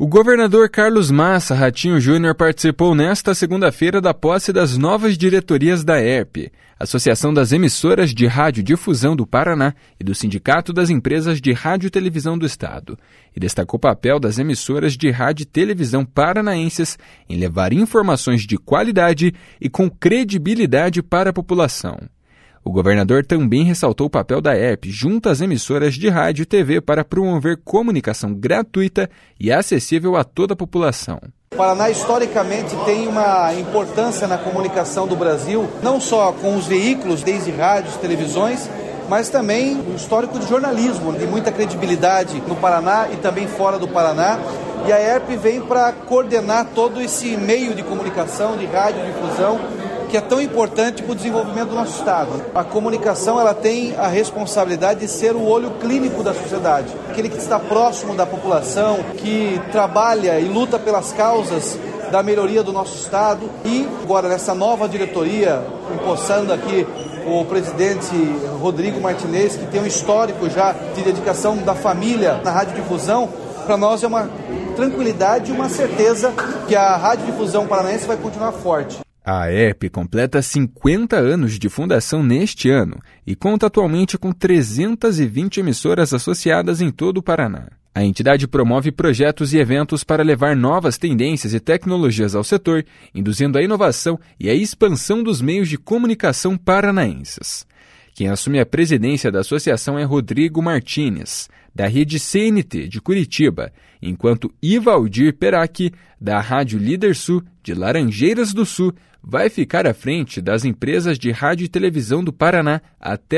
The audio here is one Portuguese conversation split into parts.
O governador Carlos Massa Ratinho Júnior participou nesta segunda-feira da posse das novas diretorias da ERP, Associação das Emissoras de Radiodifusão do Paraná e do Sindicato das Empresas de Rádio e Televisão do Estado, e destacou o papel das emissoras de rádio e televisão paranaenses em levar informações de qualidade e com credibilidade para a população. O governador também ressaltou o papel da ERP junto às emissoras de rádio e TV para promover comunicação gratuita e acessível a toda a população. O Paraná, historicamente, tem uma importância na comunicação do Brasil, não só com os veículos, desde rádios, televisões, mas também um histórico de jornalismo, de muita credibilidade no Paraná e também fora do Paraná. E a ERP vem para coordenar todo esse meio de comunicação, de radiodifusão, que é tão importante para o desenvolvimento do nosso Estado. A comunicação ela tem a responsabilidade de ser o olho clínico da sociedade, aquele que está próximo da população, que trabalha e luta pelas causas da melhoria do nosso Estado. E agora nessa nova diretoria, empossando aqui o presidente Rodrigo Martinez, que tem um histórico já de dedicação da família na radiodifusão, para nós é uma tranquilidade e uma certeza que a radiodifusão paranaense vai continuar forte. A ERP completa 50 anos de fundação neste ano e conta atualmente com 320 emissoras associadas em todo o Paraná. A entidade promove projetos e eventos para levar novas tendências e tecnologias ao setor, induzindo a inovação e a expansão dos meios de comunicação paranaenses. Quem assume a presidência da associação é Rodrigo Martinez, da rede CNT de Curitiba, enquanto Ivaldir Perac, da Rádio Líder Sul de Laranjeiras do Sul, vai ficar à frente das empresas de rádio e televisão do Paraná até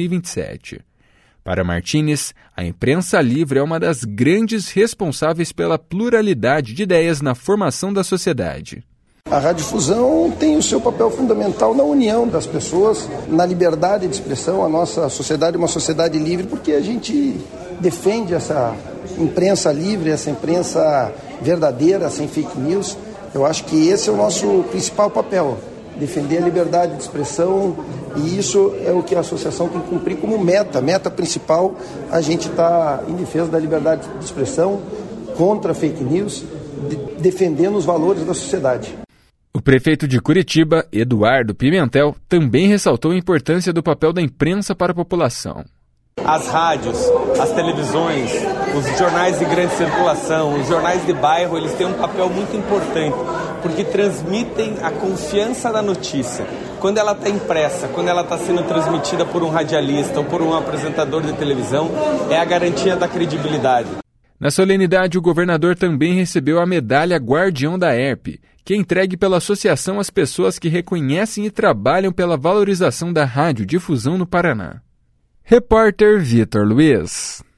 2027. Para Martinez, a imprensa livre é uma das grandes responsáveis pela pluralidade de ideias na formação da sociedade. A radiodifusão tem o seu papel fundamental na união das pessoas, na liberdade de expressão. A nossa sociedade é uma sociedade livre porque a gente defende essa imprensa livre, essa imprensa verdadeira, sem fake news. Eu acho que esse é o nosso principal papel, defender a liberdade de expressão, e isso é o que a associação tem que cumprir como meta principal. A gente está em defesa da liberdade de expressão, contra fake news, defendendo os valores da sociedade. O prefeito de Curitiba, Eduardo Pimentel, também ressaltou a importância do papel da imprensa para a população. As rádios, as televisões, os jornais de grande circulação, os jornais de bairro, eles têm um papel muito importante, porque transmitem a confiança da notícia. Quando ela está impressa, quando ela está sendo transmitida por um radialista ou por um apresentador de televisão, é a garantia da credibilidade. Na solenidade, o governador também recebeu a medalha Guardião da ERP, que é entregue pela associação às pessoas que reconhecem e trabalham pela valorização da radiodifusão no Paraná. Repórter Vitor Luiz.